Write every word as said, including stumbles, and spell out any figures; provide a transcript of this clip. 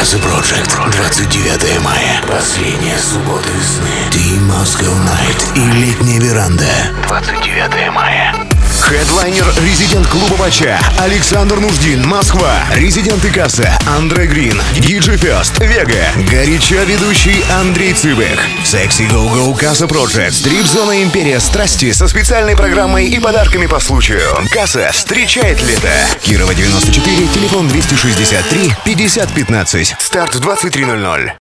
Casa Project. двадцать девятое мая. Последняя суббота весны. Team Moscow Night и летняя веранда. двадцать девятое мая. Хедлайнер резидент клуба Бача Александр Нуждин, Москва. Резиденты кассы Андре Грин, диджей Фест, Вега. Горячо ведущий Андрей Цыбых. Секси Go Go Casa Project. Стрип-зона Империя Страсти со специальной программой и подарками по случаю. Касса встречает лето. Кирова девяносто четыре, телефон двести шестьдесят три пятьдесят пятнадцать. Старт в двадцать три ноль ноль.